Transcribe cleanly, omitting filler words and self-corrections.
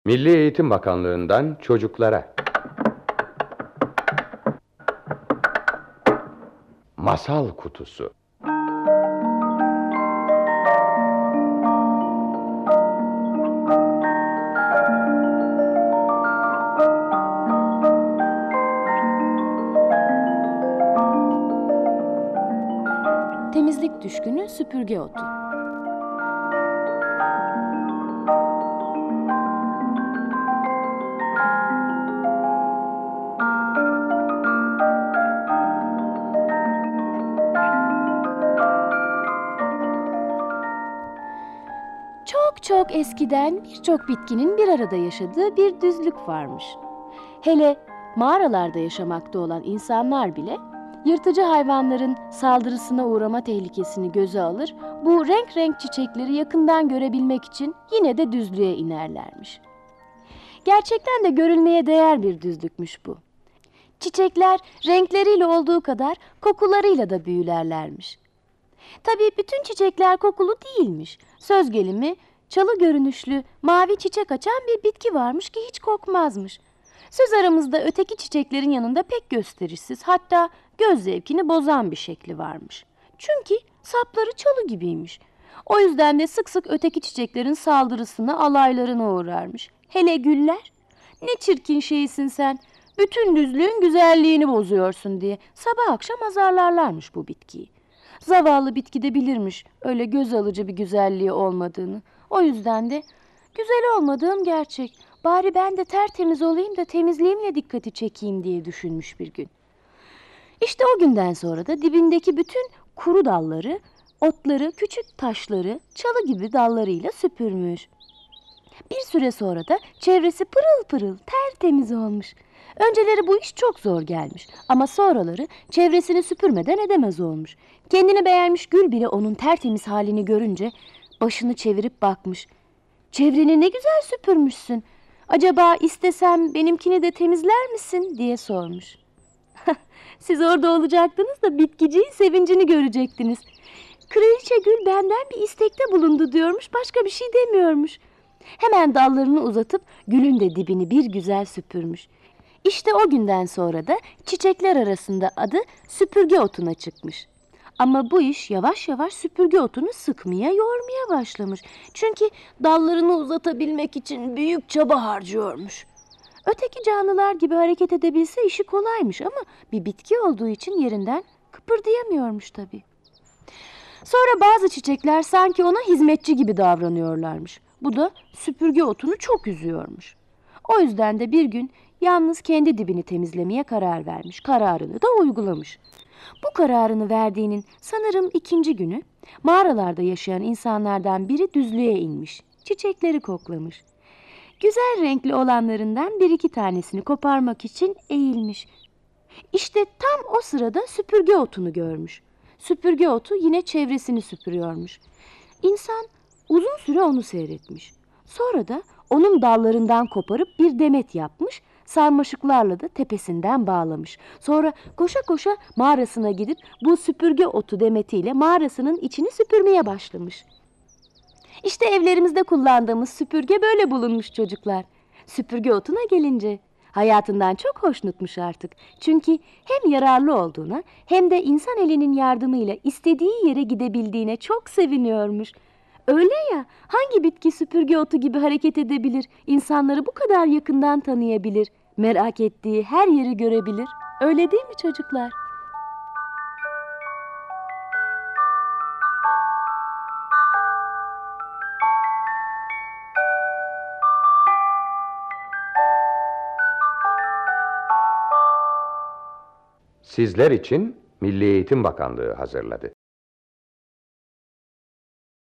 Milli Eğitim Bakanlığı'ndan çocuklara Masal Kutusu. Temizlik düşkünü süpürge otu. Çok çok eskiden birçok bitkinin bir arada yaşadığı bir düzlük varmış. Hele mağaralarda yaşamakta olan insanlar bile yırtıcı hayvanların saldırısına uğrama tehlikesini göze alır, bu renk renk çiçekleri yakından görebilmek için yine de düzlüğe inerlermiş. Gerçekten de görülmeye değer bir düzlükmüş bu. Çiçekler renkleriyle olduğu kadar kokularıyla da büyülerlermiş. Tabii bütün çiçekler kokulu değilmiş. Söz gelimi çalı görünüşlü mavi çiçek açan bir bitki varmış ki hiç kokmazmış. Söz aramızda öteki çiçeklerin yanında pek gösterişsiz, hatta göz zevkini bozan bir şekli varmış. Çünkü sapları çalı gibiymiş. O yüzden de sık sık öteki çiçeklerin saldırısına, alaylarına uğrarmış. Hele güller, ne çirkin şeysin sen, bütün düzlüğün güzelliğini bozuyorsun diye sabah akşam azarlarlarmış bu bitkiyi. Zavallı bitki de bilirmiş öyle göz alıcı bir güzelliği olmadığını. O yüzden de güzel olmadığım gerçek. Bari ben de tertemiz olayım da temizliğimle dikkati çekeyim diye düşünmüş bir gün. İşte o günden sonra da dibindeki bütün kuru dalları, otları, küçük taşları çalı gibi dallarıyla süpürmüş. Bir süre sonra da çevresi pırıl pırıl, tertemiz olmuş. Önceleri bu iş çok zor gelmiş ama sonraları çevresini süpürmeden edemez olmuş. Kendini beğenmiş gül bile onun tertemiz halini görünce başını çevirip bakmış. "Çevreni ne güzel süpürmüşsün. Acaba istesem benimkini de temizler misin?" diye sormuş. Siz orada olacaktınız da bitkiciğin sevincini görecektiniz. "Kraliçe Gül benden bir istekte bulundu" diyormuş, başka bir şey demiyormuş. Hemen dallarını uzatıp gülün de dibini bir güzel süpürmüş. İşte o günden sonra da çiçekler arasında adı süpürge otuna çıkmış. Ama bu iş yavaş yavaş süpürge otunu sıkmaya, yormaya başlamış. Çünkü dallarını uzatabilmek için büyük çaba harcıyormuş. Öteki canlılar gibi hareket edebilse işi kolaymış ama bir bitki olduğu için yerinden kıpırdayamıyormuş tabii. Sonra bazı çiçekler sanki ona hizmetçi gibi davranıyorlarmış. Bu da süpürge otunu çok üzüyormuş. O yüzden de bir gün yalnız kendi dibini temizlemeye karar vermiş. Kararını da uygulamış. Bu kararını verdiğinin sanırım ikinci günü mağaralarda yaşayan insanlardan biri düzlüğe inmiş. Çiçekleri koklamış. Güzel renkli olanlarından bir iki tanesini koparmak için eğilmiş. İşte tam o sırada süpürge otunu görmüş. Süpürge otu yine çevresini süpürüyormuş. İnsan uzun süre onu seyretmiş. Sonra da onun dallarından koparıp bir demet yapmış, sarmaşıklarla da tepesinden bağlamış. Sonra koşa koşa mağarasına gidip bu süpürge otu demetiyle mağarasının içini süpürmeye başlamış. İşte evlerimizde kullandığımız süpürge böyle bulunmuş çocuklar. Süpürge otuna gelince hayatından çok hoşnutmuş artık. Çünkü hem yararlı olduğuna hem de insan elinin yardımıyla istediği yere gidebildiğine çok seviniyormuş. Öyle ya, hangi bitki süpürge otu gibi hareket edebilir, insanları bu kadar yakından tanıyabilir, merak ettiği her yeri görebilir? Öyle değil mi çocuklar? Sizler için Milli Eğitim Bakanlığı hazırladı.